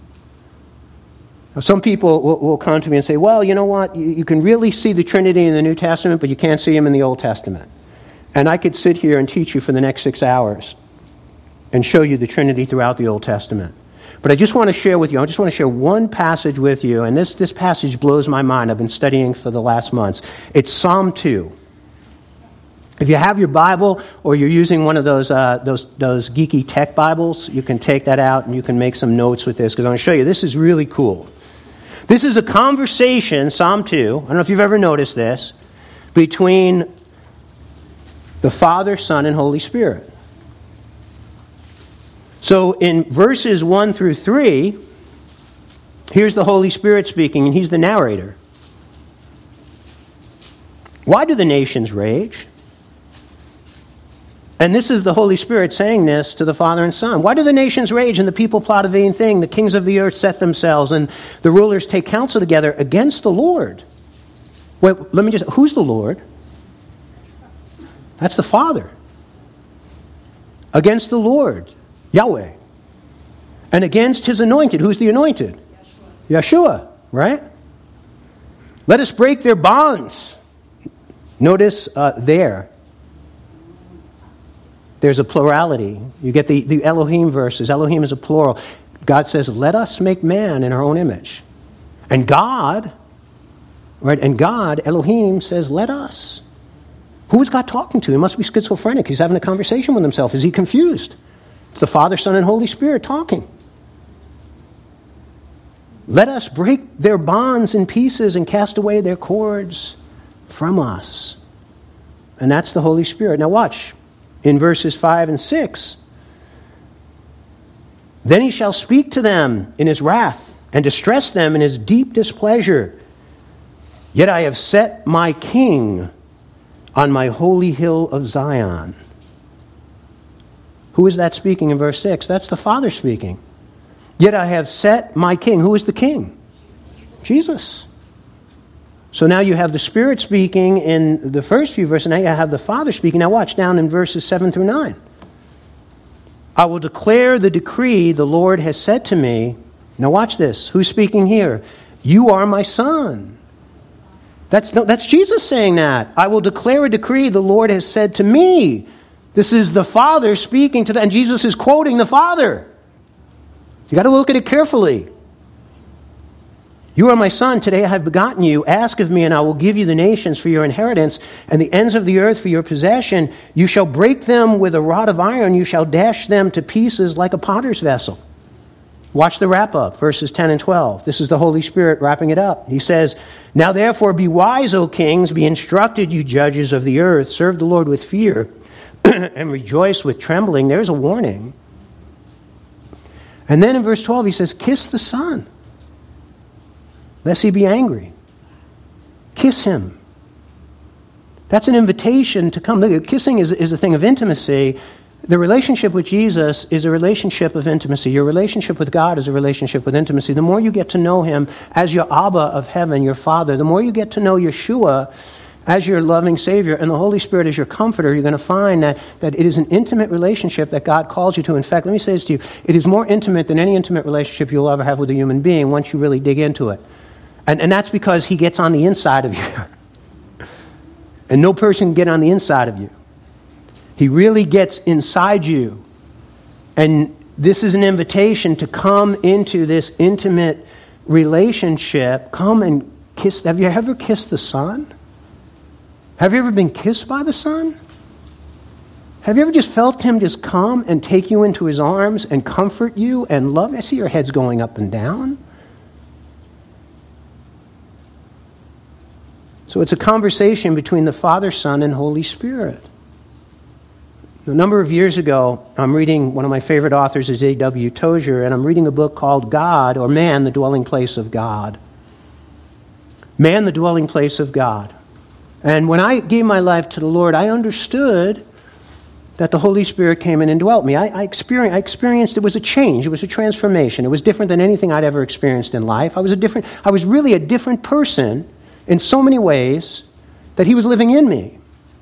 Some people will come to me and say, well, you know what? You can really see the Trinity in the New Testament, but you can't see Him in the Old Testament. And I could sit here and teach you for the next 6 hours and show you the Trinity throughout the Old Testament. But I just want to share with you, I just want to share one passage with you, and this passage blows my mind. I've been studying for the last months. It's Psalm 2. If you have your Bible or you're using one of those geeky tech Bibles, you can take that out and you can make some notes with this, because I'm going to show you. This is really cool. This is a conversation, Psalm 2, I don't know if you've ever noticed this, between the Father, Son, and Holy Spirit. So in verses 1 through 3, here's the Holy Spirit speaking, and he's the narrator. Why do the nations rage? And this is the Holy Spirit saying this to the Father and Son. Why do the nations rage and the people plot a vain thing? The kings of the earth set themselves and the rulers take counsel together against the Lord. Wait, who's the Lord? That's the Father. Against the Lord, Yahweh. And against his anointed. Who's the anointed? Yeshua, right? Let us break their bonds. Notice there. There's a plurality. You get the Elohim verses. Elohim is a plural. God says, let us make man in our own image. And God, right? And God, Elohim, says, let us. Who is God talking to? He must be schizophrenic. He's having a conversation with himself. Is he confused? It's the Father, Son, and Holy Spirit talking. Let us break their bonds in pieces and cast away their cords from us. And that's the Holy Spirit. Now watch. In verses 5 and 6, then he shall speak to them in his wrath and distress them in his deep displeasure. Yet I have set my king on my holy hill of Zion. Who is that speaking in verse 6? That's the Father speaking. Yet I have set my king. Who is the king? Jesus. So now you have the Spirit speaking in the first few verses, and now you have the Father speaking. Now watch down in verses 7 through 9. I will declare the decree the Lord has said to me. Now watch this. Who's speaking here? You are my son. That's Jesus saying that. I will declare a decree the Lord has said to me. This is the Father speaking to them, and Jesus is quoting the Father. You got to look at it carefully. You are my son, today I have begotten you. Ask of me, and I will give you the nations for your inheritance, and the ends of the earth for your possession. You shall break them with a rod of iron. You shall dash them to pieces like a potter's vessel. Watch the wrap-up, verses 10 and 12. This is the Holy Spirit wrapping it up. He says, now therefore be wise, O kings, be instructed, you judges of the earth. Serve the Lord with fear, and rejoice with trembling. There's a warning. And then in verse 12 he says, kiss the Son, lest he be angry. Kiss him. That's an invitation to come. Look, kissing is a thing of intimacy. The relationship with Jesus is a relationship of intimacy. Your relationship with God is a relationship with intimacy. The more you get to know him as your Abba of heaven, your Father, the more you get to know Yeshua as your loving Savior and the Holy Spirit as your comforter, you're going to find that it is an intimate relationship that God calls you to. In fact, let me say this to you. It is more intimate than any intimate relationship you'll ever have with a human being once you really dig into it. And that's because he gets on the inside of you. And no person can get on the inside of you. He really gets inside you. And this is an invitation to come into this intimate relationship. Come and kiss. Have you ever kissed the Son? Have you ever been kissed by the Son? Have you ever just felt him just come and take you into his arms and comfort you and love? I see your heads going up and down. So it's a conversation between the Father, Son, and Holy Spirit. A number of years ago, I'm reading, one of my favorite authors is A.W. Tozer, and I'm reading a book called God, or Man, the Dwelling Place of God. Man, the Dwelling Place of God. And when I gave my life to the Lord, I understood that the Holy Spirit came in and dwelt me. I experienced, it was a change, it was a transformation. It was different than anything I'd ever experienced in life. I was really a different person in so many ways that he was living in me.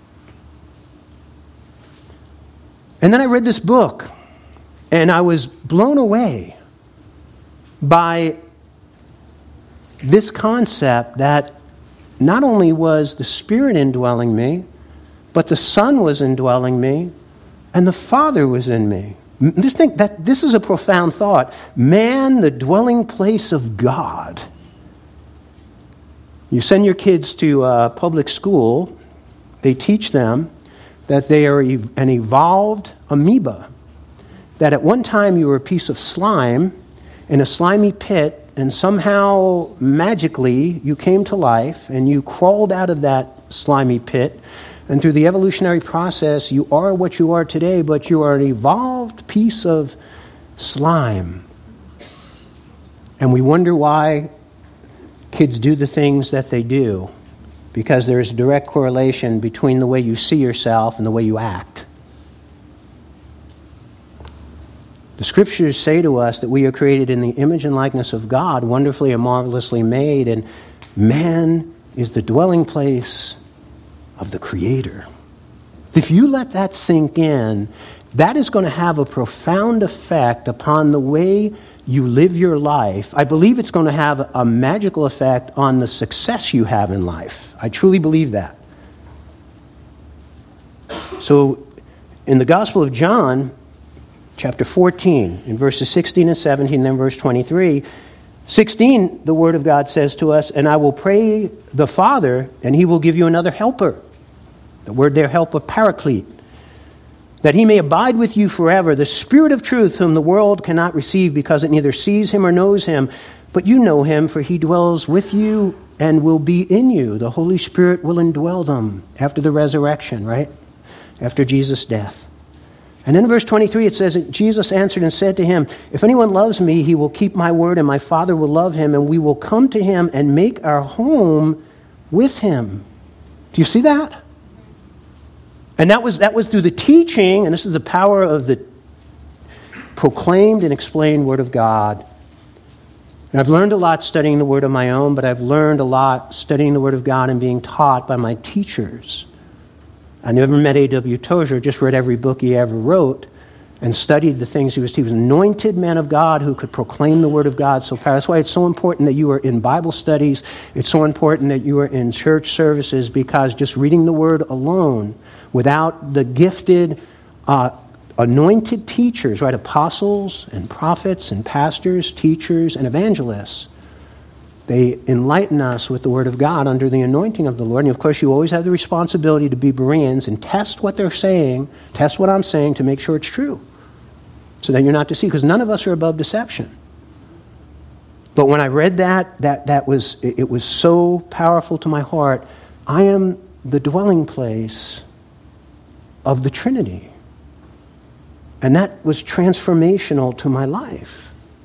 And then I read this book, and I was blown away by this concept that not only was the Spirit indwelling me, but the Son was indwelling me, and the Father was in me. Just think that this is a profound thought. Man, the dwelling place of God. You send your kids to public school, they teach them that they are an evolved amoeba, that at one time you were a piece of slime in a slimy pit, and somehow, magically, you came to life, and you crawled out of that slimy pit, and through the evolutionary process, you are what you are today, but you are an evolved piece of slime. And we wonder why kids do the things that they do, because there's a direct correlation between the way you see yourself and the way you act. The Scriptures say to us that we are created in the image and likeness of God, wonderfully and marvelously made, and man is the dwelling place of the Creator. If you let that sink in, that is going to have a profound effect upon the way you live your life. I believe it's going to have a magical effect on the success you have in life. I truly believe that. So, in the Gospel of John, chapter 14, in verses 16 and 17, and then verse 23, 16, the Word of God says to us, "And I will pray the Father, and He will give you another helper." The word there, helper, paraclete. "That He may abide with you forever, the Spirit of truth, whom the world cannot receive because it neither sees Him or knows Him. But you know Him, for He dwells with you and will be in you." The Holy Spirit will indwell them after the resurrection, right? After Jesus' death. And then in verse 23 it says that Jesus answered and said to him, "If anyone loves me, he will keep my word, and my Father will love him, and we will come to him and make our home with him." Do you see that? And that was through the teaching, and this is the power of the proclaimed and explained Word of God. And I've learned a lot studying the Word on my own, but I've learned a lot studying the Word of God and being taught by my teachers. I never met A.W. Tozer, just read every book he ever wrote and studied the things he was teaching. He was an anointed man of God who could proclaim the Word of God so powerfully. That's why it's so important that you are in Bible studies. It's so important that you are in church services, because just reading the Word alone, without the gifted, anointed teachers, right, apostles and prophets and pastors, teachers and evangelists, they enlighten us with the Word of God under the anointing of the Lord. And of course, you always have the responsibility to be Bereans and test what they're saying, test what I'm saying to make sure it's true, so that you're not deceived, because none of us are above deception. But when I read it was so powerful to my heart. I am the dwelling place of the Trinity. And that was transformational to my life.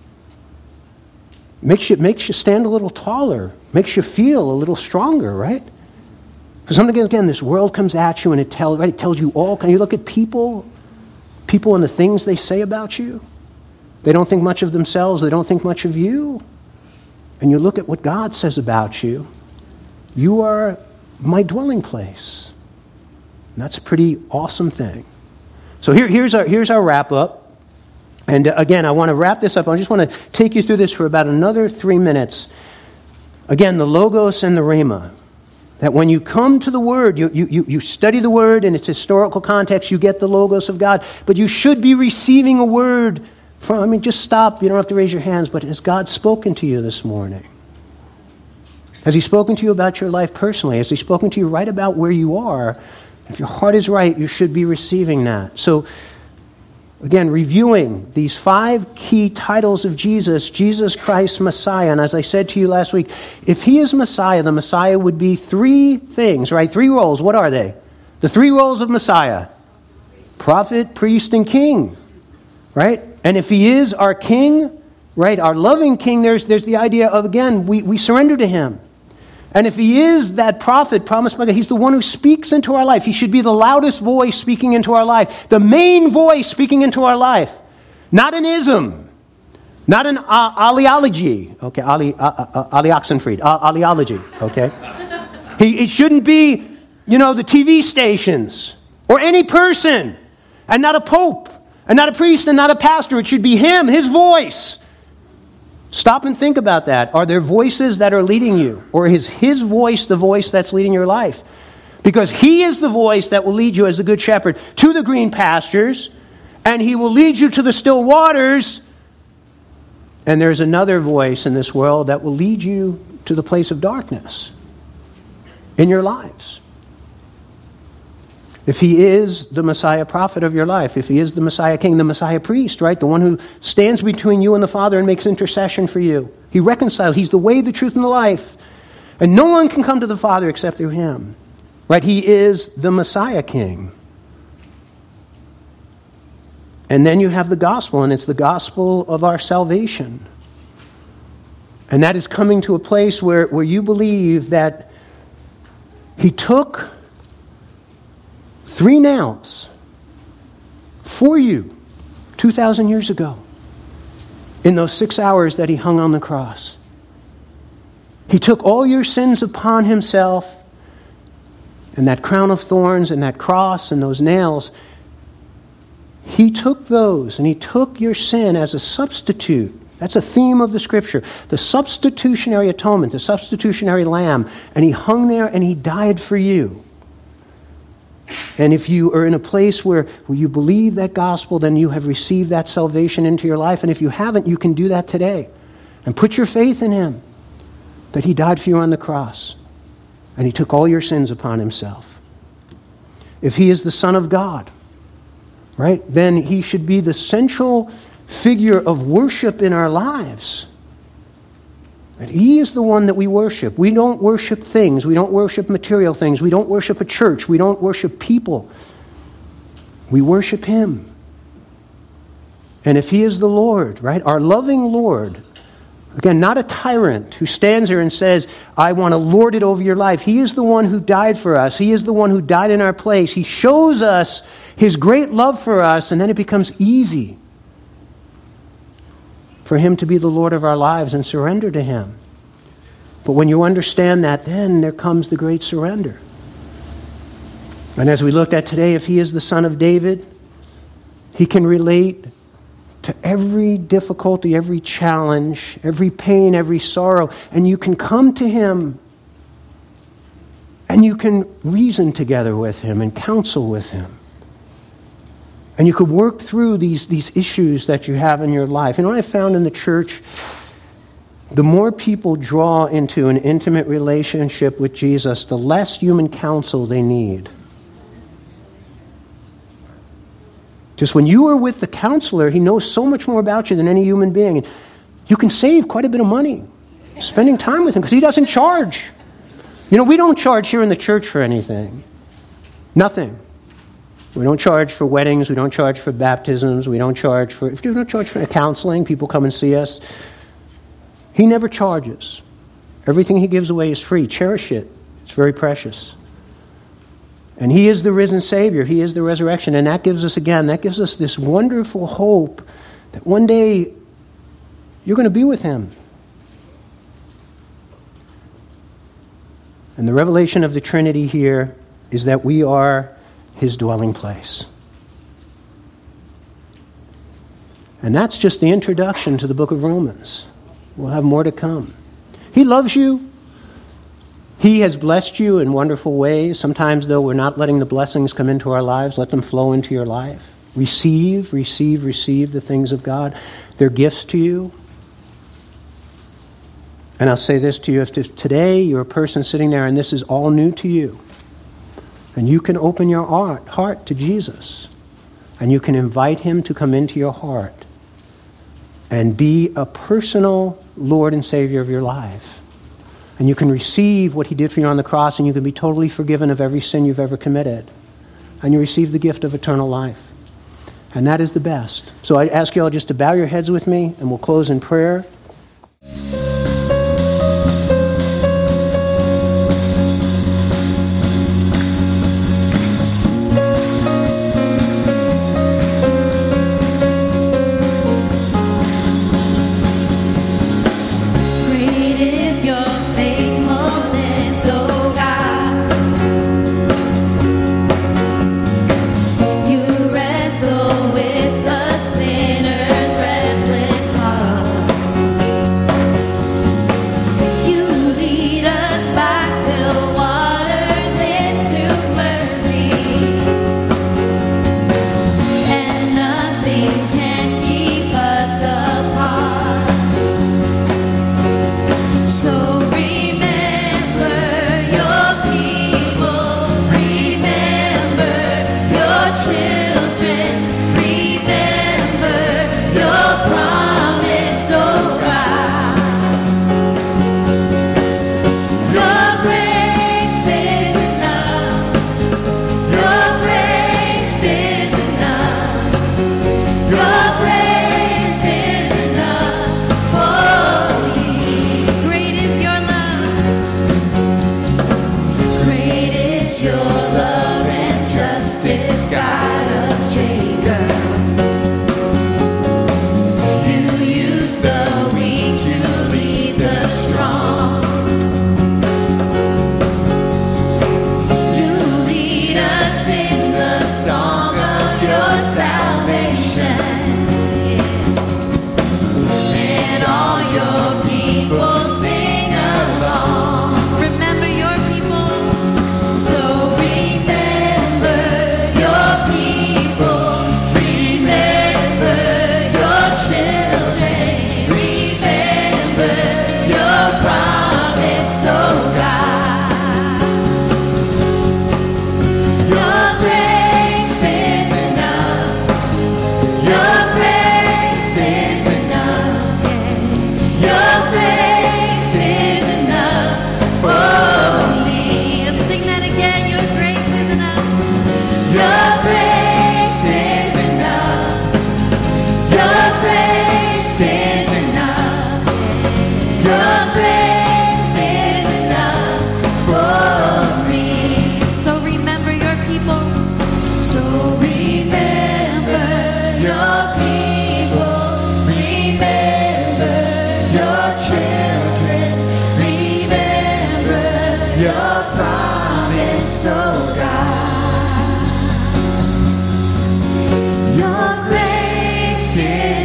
Makes you stand a little taller. Makes you feel a little stronger, right? Because again, this world comes at you and it tells you all. Can you look at people and the things they say about you? They don't think much of themselves. They don't think much of you. And you look at what God says about you. You are my dwelling place. And that's a pretty awesome thing. So here's our wrap up. And again, I want to wrap this up. I just want to take you through this for about another 3 minutes. Again, the Logos and the Rhema. That when you come to the Word, you study the Word in its historical context, you get the Logos of God. But you should be receiving a word from, just stop. You don't have to raise your hands. But has God spoken to you this morning? Has He spoken to you about your life personally? Has He spoken to you right about where you are? If your heart is right, you should be receiving that. So, again, reviewing these 5 key titles of Jesus Christ, Messiah. And as I said to you last week, if He is Messiah, the Messiah would be 3 things, right? 3 roles. What are they? The 3 roles of Messiah: prophet, priest, and king, right? And if He is our king, right, our loving king, there's the idea of, again, we surrender to Him. And if He is that prophet promised by God, He's the one who speaks into our life. He should be the loudest voice speaking into our life, the main voice speaking into our life. Not an ism, not an aliology, okay, Ali Oxenfried, aliology, okay. It shouldn't be, the TV stations or any person, and not a pope, and not a priest, and not a pastor. It should be Him, His voice. Stop and think about that. Are there voices that are leading you? Or is His voice the voice that's leading your life? Because He is the voice that will lead you as the good shepherd to the green pastures and He will lead you to the still waters. And there's another voice in this world that will lead you to the place of darkness in your lives. If He is the Messiah prophet of your life, if He is the Messiah king, the Messiah priest, right? The one who stands between you and the Father and makes intercession for you. He reconciles. He's the way, the truth, and the life. And no one can come to the Father except through Him. Right? He is the Messiah king. And then you have the gospel, and it's the gospel of our salvation. And that is coming to a place where you believe that He took 3 nails for you 2,000 years ago in those 6 hours that He hung on the cross. He took all your sins upon Himself, and that crown of thorns and that cross and those nails, He took those, and He took your sin as a substitute. That's a theme of the Scripture. The substitutionary atonement, the substitutionary lamb. And He hung there and He died for you. And if you are in a place where you believe that gospel, then you have received that salvation into your life. And if you haven't, you can do that today. And put your faith in Him, that He died for you on the cross. And He took all your sins upon Himself. If He is the Son of God, right, then He should be the central figure of worship in our lives. And He is the one that we worship. We don't worship things. We don't worship material things. We don't worship a church. We don't worship people. We worship Him. And if He is the Lord, right, our loving Lord, again, not a tyrant who stands there and says, I want to lord it over your life. He is the one who died for us. He is the one who died in our place. He shows us His great love for us, and then it becomes easy for Him to be the Lord of our lives and surrender to Him. But when you understand that, then there comes the great surrender. And as we looked at today, if He is the Son of David, He can relate to every difficulty, every challenge, every pain, every sorrow, and you can come to Him and you can reason together with Him and counsel with Him. And you could work through these issues that you have in your life. You know what I found in the church? The more people draw into an intimate relationship with Jesus, the less human counsel they need. Just when you are with the counselor, he knows so much more about you than any human being. And you can save quite a bit of money spending time with him because he doesn't charge. You know, we don't charge here in the church for anything. Nothing. We don't charge for weddings. We don't charge for baptisms. We don't charge for counseling. People come and see us. He never charges. Everything he gives away is free. Cherish it. It's very precious. And he is the risen Savior. He is the resurrection. And that gives us this wonderful hope that one day you're going to be with him. And the revelation of the Trinity here is that we are his dwelling place. And that's just the introduction to the book of Romans. We'll have more to come. He loves you. He has blessed you in wonderful ways. Sometimes, though, we're not letting the blessings come into our lives. Let them flow into your life. Receive the things of God. They're gifts to you. And I'll say this to you. If today you're a person sitting there and this is all new to you, and you can open your heart to Jesus, and you can invite him to come into your heart and be a personal Lord and Savior of your life. And you can receive what he did for you on the cross, and you can be totally forgiven of every sin you've ever committed. And you receive the gift of eternal life. And that is the best. So I ask you all just to bow your heads with me, and we'll close in prayer.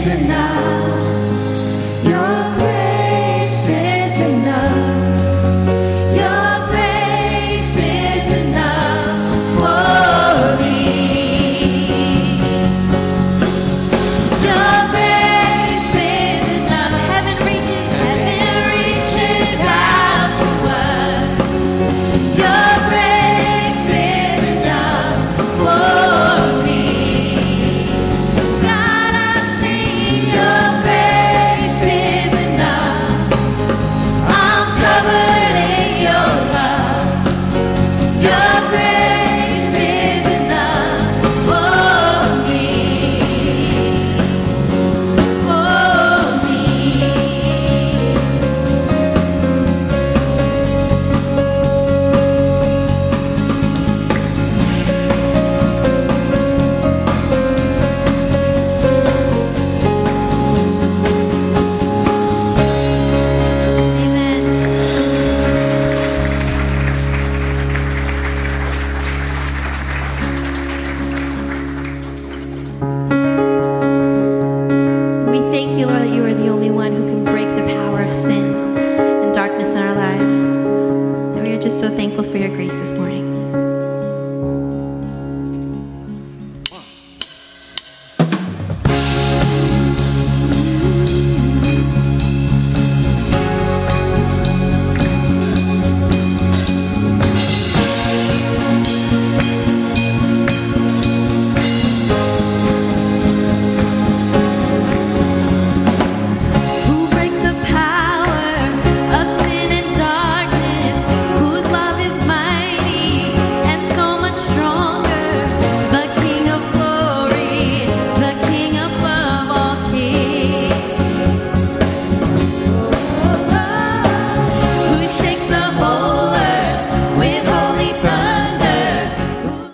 tonight.